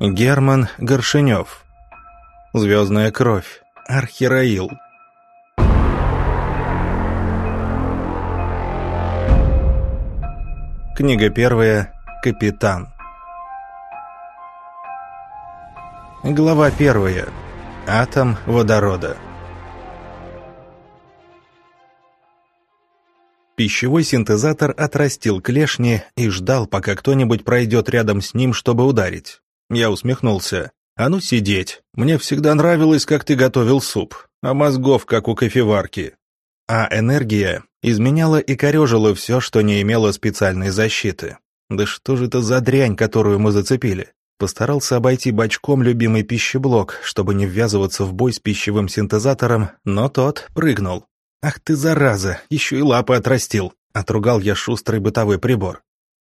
Герман Горшенев. Звездная кровь. Архираил. Книга первая. Капитан. Глава первая. Атом водорода. Пищевой синтезатор отрастил клешни и ждал, пока кто-нибудь пройдет рядом с ним, чтобы ударить. Я усмехнулся. «А ну сидеть. Мне всегда нравилось, как ты готовил суп, а мозгов, как у кофеварки». А энергия изменяла и корежила все, что не имело специальной защиты. Да что же это за дрянь, которую мы зацепили? Постарался обойти бочком любимый пищеблок, чтобы не ввязываться в бой с пищевым синтезатором, но тот прыгнул. «Ах ты, зараза, еще и лапы отрастил!» — отругал я шустрый бытовой прибор.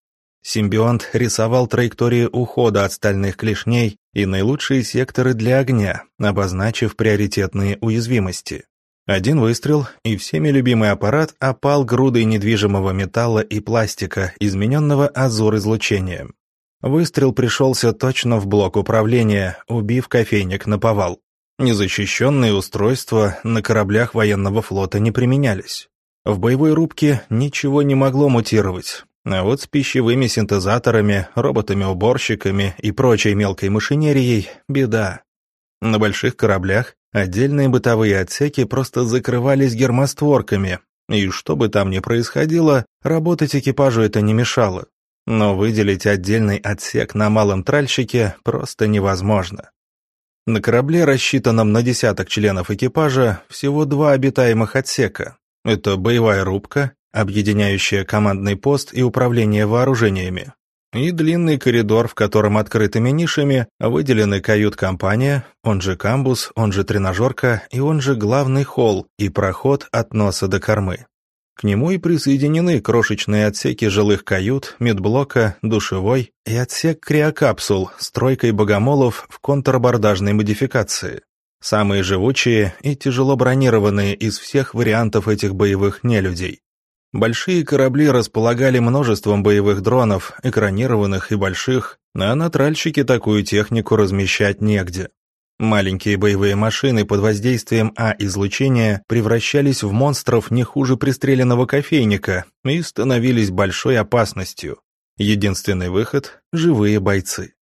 Симбионт рисовал траектории ухода от стальных клешней и наилучшие секторы для огня, обозначив приоритетные уязвимости. Один выстрел, и всеми любимый аппарат опал грудой недвижимого металла и пластика, измененного азур-излучением. Выстрел пришелся точно в блок управления, убив кофейник наповал. Незащищенные устройства на кораблях военного флота не применялись. В боевой рубке ничего не могло мутировать. А вот с пищевыми синтезаторами, роботами-уборщиками и прочей мелкой машинерией беда. На больших кораблях отдельные бытовые отсеки просто закрывались гермостворками, и что бы там ни происходило, работать экипажу это не мешало. Но выделить отдельный отсек на малом тральщике просто невозможно. На корабле, рассчитанном на десяток членов экипажа, всего 2 обитаемых отсека. Это боевая рубка, объединяющая командный пост и управление вооружениями, и длинный коридор, в котором открытыми нишами выделены кают-компания, он же камбус, он же тренажерка и он же главный холл и проход от носа до кормы. К нему и присоединены крошечные отсеки жилых кают, медблока, душевой и отсек криокапсул с тройкой богомолов в контрабордажной модификации. Самые живучие и тяжело бронированные из всех вариантов этих боевых нелюдей. Большие корабли располагали множеством боевых дронов, экранированных и больших, а на тральщике такую технику размещать негде. Маленькие боевые машины под воздействием А-излучения превращались в монстров не хуже пристреленного кофейника и становились большой опасностью. Единственный выход — живые бойцы.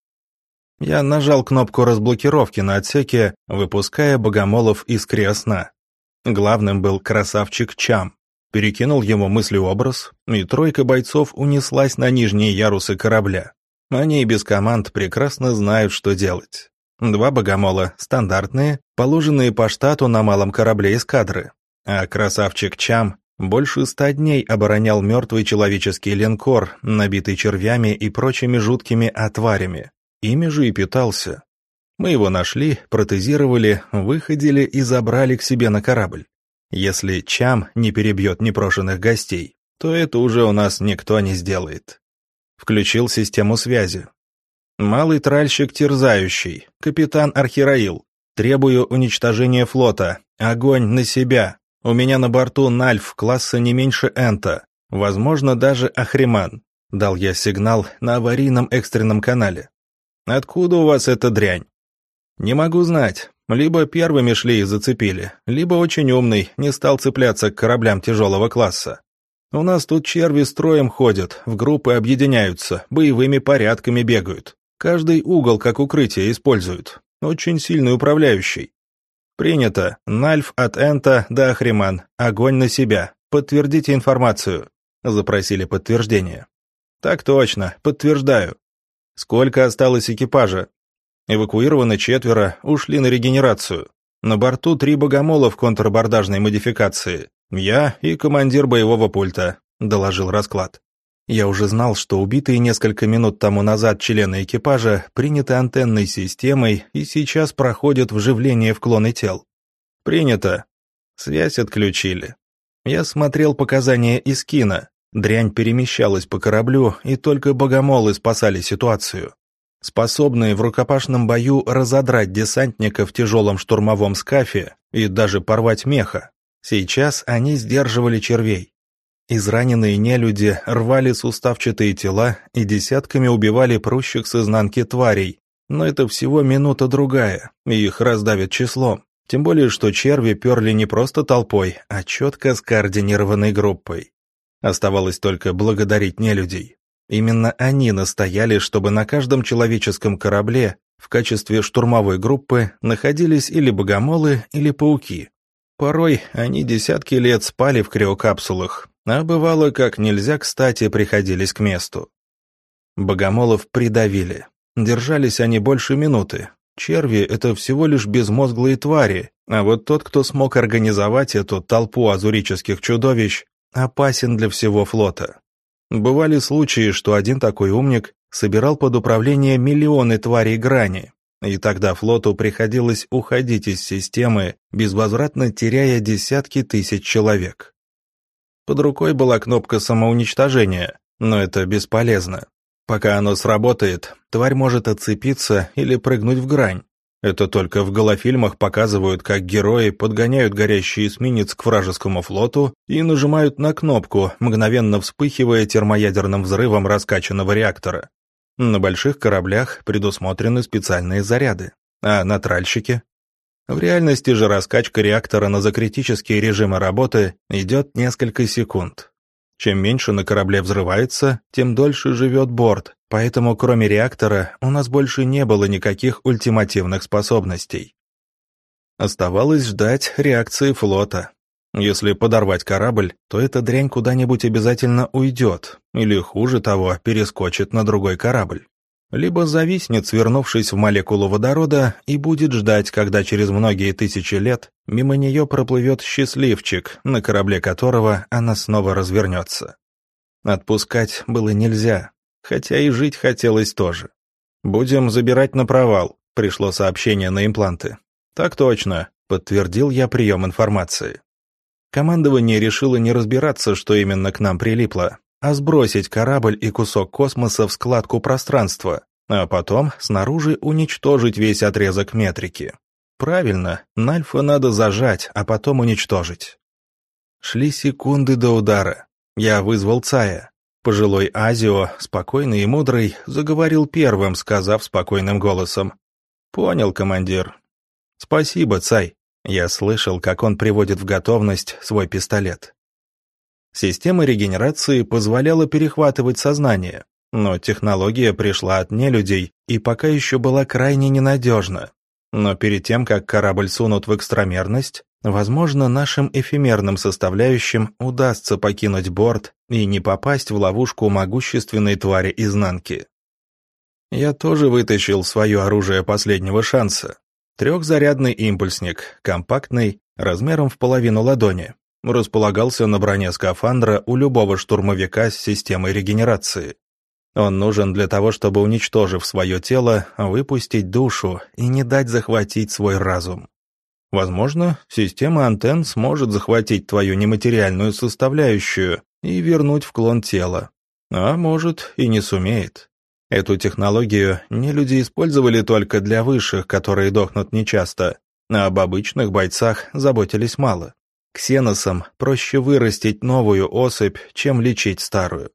Я нажал кнопку разблокировки на отсеке, выпуская богомолов из криосна. Главным был красавчик Чам. Перекинул ему мыслеобраз, и тройка бойцов унеслась на нижние ярусы корабля. Они и без команд прекрасно знают, что делать. 2 богомола стандартные, положенные по штату на малом корабле эскадры. А красавчик Чам больше 100 дней оборонял мертвый человеческий линкор, набитый червями и прочими жуткими отварями. Ими же и питался. Мы его нашли, протезировали, выходили и забрали к себе на корабль. Если Чам не перебьет непрошенных гостей, то это уже у нас никто не сделает. Включил систему связи. Малый тральщик терзающий, капитан Архираил. Требую уничтожения флота. Огонь на себя. У меня на борту Нальф класса не меньше Энта. Возможно, даже Ахриман. Дал я сигнал на аварийном экстренном канале. Откуда у вас эта дрянь? Не могу знать. Либо первыми шли и зацепили, либо очень умный, не стал цепляться к кораблям тяжелого класса. У нас тут черви строем ходят, в группы объединяются, боевыми порядками бегают. Каждый угол как укрытие используют. Очень сильный управляющий. Принято. Нальф от Энта до Ахриман. Огонь на себя. Подтвердите информацию. Запросили подтверждение. Так точно, подтверждаю. Сколько осталось экипажа? Эвакуированы 4, ушли на регенерацию. На борту 3 богомола в контрабордажной модификации. Я и командир боевого пульта, доложил расклад. Я уже знал, что убитые несколько минут тому назад члены экипажа приняты антенной системой и сейчас проходят вживление в клоны тел. Принято. Связь отключили. Я смотрел показания из кино. Дрянь перемещалась по кораблю, и только богомолы спасали ситуацию. Способные в рукопашном бою разодрать десантника в тяжелом штурмовом скафе и даже порвать меха. Сейчас они сдерживали червей. Израненные нелюди рвали суставчатые тела и десятками убивали прущих с изнанки тварей, Но это всего минута-другая, и их раздавит числом. Тем более, что черви перли не просто толпой, а четко скоординированной группой. Оставалось только благодарить нелюдей. Именно они настояли, чтобы на каждом человеческом корабле в качестве штурмовой группы находились или богомолы, или пауки. Порой они десятки лет спали в криокапсулах, а бывало, как нельзя кстати, приходились к месту. Богомолов придавили. Держались они больше минуты. Черви — это всего лишь безмозглые твари, а вот тот, кто смог организовать эту толпу азурических чудовищ, опасен для всего флота. Бывали случаи, что один такой умник собирал под управление миллионы тварей грани, и тогда флоту приходилось уходить из системы, безвозвратно теряя десятки тысяч человек. Под рукой была кнопка самоуничтожения, но это бесполезно. Пока оно сработает, тварь может отцепиться или прыгнуть в грань. Это только в голофильмах показывают, как герои подгоняют горящий эсминец к вражескому флоту и нажимают на кнопку, мгновенно вспыхивая термоядерным взрывом раскачанного реактора. На больших кораблях предусмотрены специальные заряды. А на тральщике? В реальности же раскачка реактора на закритические режимы работы идет несколько секунд. Чем меньше на корабле взрывается, тем дольше живет борт, поэтому кроме реактора у нас больше не было никаких ультимативных способностей. Оставалось ждать реакции флота. Если подорвать корабль, то эта дрянь куда-нибудь обязательно уйдет, или, хуже того, перескочит на другой корабль. Либо зависнет, свернувшись в молекулу водорода, и будет ждать, когда через многие тысячи лет мимо нее проплывет счастливчик, на корабле которого она снова развернется. Отпускать было нельзя, хотя и жить хотелось тоже. «Будем забирать на провал», — пришло сообщение на импланты. «Так точно», — подтвердил я прием информации. Командование решило не разбираться, что именно к нам прилипло, а сбросить корабль и кусок космоса в складку пространства, а потом снаружи уничтожить весь отрезок метрики. Правильно, Нальфа надо зажать, а потом уничтожить. Шли секунды до удара. Я вызвал Цая. Пожилой Азио, спокойный и мудрый, заговорил первым, сказав спокойным голосом: «Понял, командир». «Спасибо, Цай». Я слышал, как он приводит в готовность свой пистолет. Система регенерации позволяла перехватывать сознание, но технология пришла от нелюдей и пока еще была крайне ненадежна. Но перед тем, как корабль сунут в экстрамерность, возможно, нашим эфемерным составляющим удастся покинуть борт и не попасть в ловушку могущественной твари изнанки. Я тоже вытащил свое оружие последнего шанса. Трехзарядный импульсник, компактный, размером в половину ладони. Располагался на броне скафандра у любого штурмовика с системой регенерации. Он нужен для того, чтобы, уничтожив свое тело, выпустить душу и не дать захватить свой разум. Возможно, система антенн сможет захватить твою нематериальную составляющую и вернуть в клон тела. А может, и не сумеет. Эту технологию нелюди использовали только для высших, которые дохнут нечасто, а об обычных бойцах заботились мало. Ксеносам проще вырастить новую особь, чем лечить старую.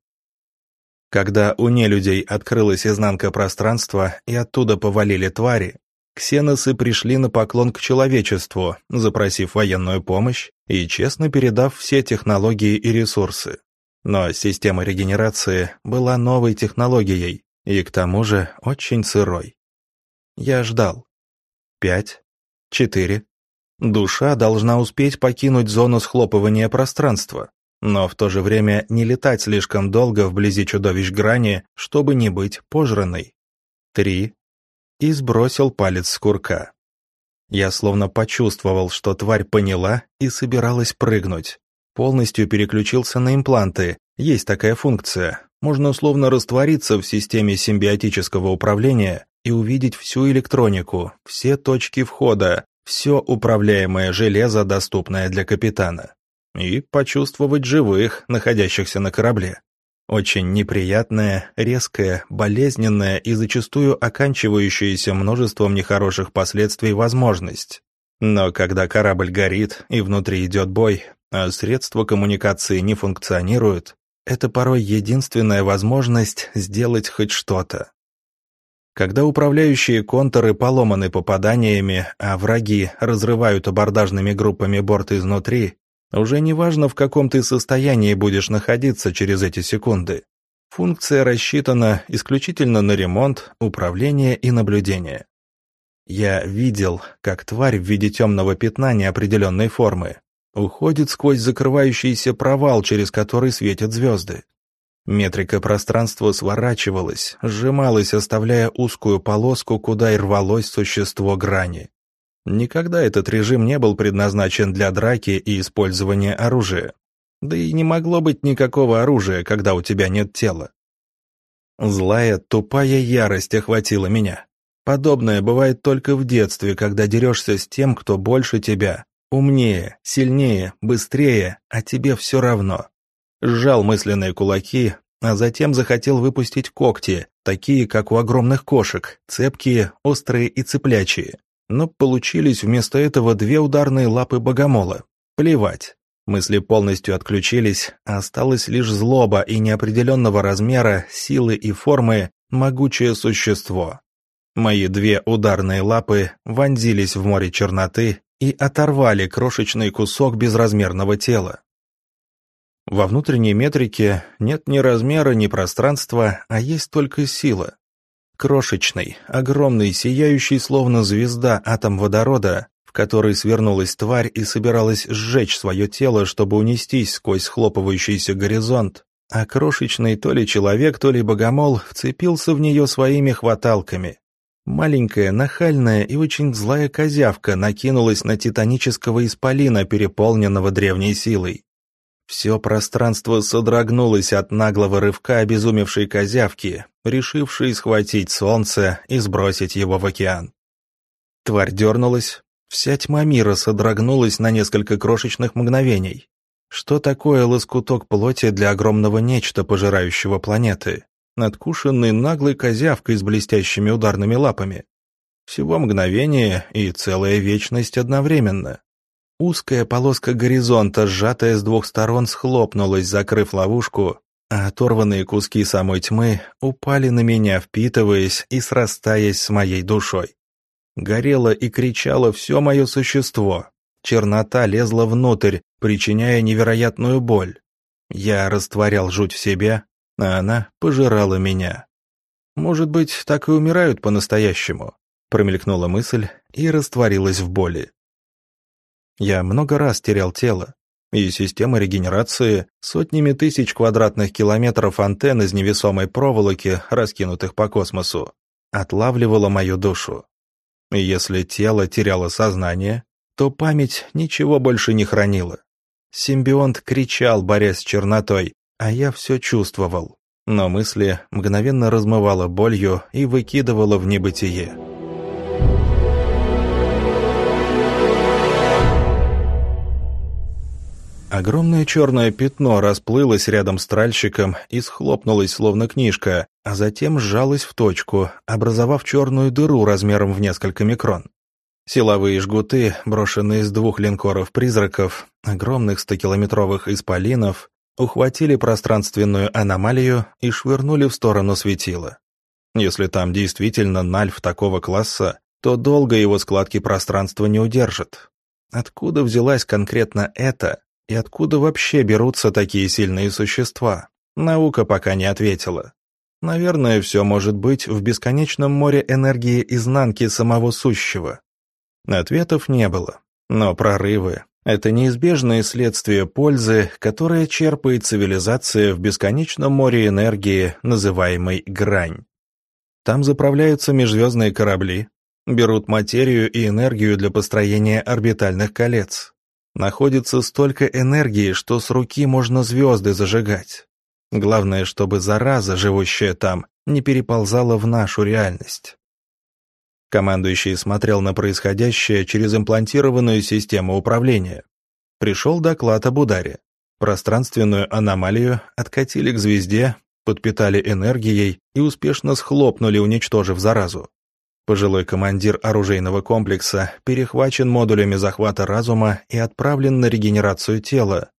Когда у нелюдей открылась изнанка пространства и оттуда повалили твари, ксеносы пришли на поклон к человечеству, запросив военную помощь и честно передав все технологии и ресурсы. Но система регенерации была новой технологией и к тому же очень сырой. Я ждал. 5, 4. Душа должна успеть покинуть зону схлопывания пространства, но в то же время не летать слишком долго вблизи чудовищ грани, чтобы не быть пожранной. 3. И сбросил палец с курка. Я словно почувствовал, что тварь поняла и собиралась прыгнуть. Полностью переключился на импланты, есть такая функция. Можно условно раствориться в системе симбиотического управления и увидеть всю электронику, все точки входа, все управляемое железо, доступное для капитана. И почувствовать живых, находящихся на корабле. Очень неприятная, резкая, болезненная и зачастую оканчивающаяся множеством нехороших последствий возможность. Но когда корабль горит и внутри идет бой, а средства коммуникации не функционируют, это порой единственная возможность сделать хоть что-то. Когда управляющие контуры поломаны попаданиями, а враги разрывают абордажными группами борт изнутри, уже не важно, в каком ты состоянии будешь находиться через эти секунды. Функция рассчитана исключительно на ремонт, управление и наблюдение. Я видел, как тварь в виде темного пятна неопределенной формы уходит сквозь закрывающийся провал, через который светят звезды. Метрика пространства сворачивалась, сжималась, оставляя узкую полоску, куда и рвалось существо грани. Никогда этот режим не был предназначен для драки и использования оружия. Да и не могло быть никакого оружия, когда у тебя нет тела. Злая, тупая ярость охватила меня. Подобное бывает только в детстве, когда дерешься с тем, кто больше тебя, умнее, сильнее, быстрее, а тебе все равно. Сжал мысленные кулаки, а затем захотел выпустить когти, такие, как у огромных кошек, цепкие, острые и цеплячие. Но получились вместо этого 2 ударные лапы богомола. Плевать. Мысли полностью отключились, а осталась лишь злоба и неопределенного размера, силы и формы могучее существо. Мои 2 ударные лапы вонзились в море черноты и оторвали крошечный кусок безразмерного тела. Во внутренней метрике нет ни размера, ни пространства, а есть только сила. Крошечный, огромный, сияющий словно звезда атом водорода, в который свернулась тварь и собиралась сжечь свое тело, чтобы унестись сквозь схлопывающийся горизонт, а крошечный то ли человек, то ли богомол вцепился в нее своими хваталками. Маленькая, нахальная и очень злая козявка накинулась на титанического исполина, переполненного древней силой. Все пространство содрогнулось от наглого рывка обезумевшей козявки, решившей схватить солнце и сбросить его в океан. Тварь дернулась, вся тьма мира содрогнулась на несколько крошечных мгновений. Что такое лоскуток плоти для огромного нечто, пожирающего планеты, надкушенный наглой козявкой с блестящими ударными лапами? Всего мгновение и целая вечность одновременно. Узкая полоска горизонта, сжатая с 2 сторон, схлопнулась, закрыв ловушку, а оторванные куски самой тьмы упали на меня, впитываясь и срастаясь с моей душой. Горело и кричало все мое существо. Чернота лезла внутрь, причиняя невероятную боль. Я растворял жуть в себе, а она пожирала меня. «Может быть, так и умирают по-настоящему?» Промелькнула мысль и растворилась в боли. Я много раз терял тело, и система регенерации сотнями тысяч квадратных километров антенн из невесомой проволоки, раскинутых по космосу, отлавливала мою душу. И если тело теряло сознание, то память ничего больше не хранила. Симбионт кричал, борясь с чернотой, а я все чувствовал, но мысли мгновенно размывало болью и выкидывало в небытие. Огромное черное пятно расплылось рядом с тральщиком и схлопнулось, словно книжка, а затем сжалось в точку, образовав черную дыру размером в несколько микрон. Силовые жгуты, брошенные с 2 линкоров-призраков, огромных 100-километровых исполинов, ухватили пространственную аномалию и швырнули в сторону светила. Если там действительно нальф такого класса, то долго его складки пространства не удержат. Откуда взялась конкретно эта? И откуда вообще берутся такие сильные существа? Наука пока не ответила. Наверное, все может быть в бесконечном море энергии изнанки самого сущего. Ответов не было, но прорывы — это неизбежное следствие пользы, которое черпает цивилизация в бесконечном море энергии, называемой грань. Там заправляются межзвездные корабли, берут материю и энергию для построения орбитальных колец. Находится столько энергии, что с руки можно звезды зажигать. Главное, чтобы зараза, живущая там, не переползала в нашу реальность. Командующий смотрел на происходящее через имплантированную систему управления. Пришел доклад об ударе. Пространственную аномалию откатили к звезде, подпитали энергией и успешно схлопнули, уничтожив заразу. Пожилой командир оружейного комплекса перехвачен модулями захвата разума и отправлен на регенерацию тела,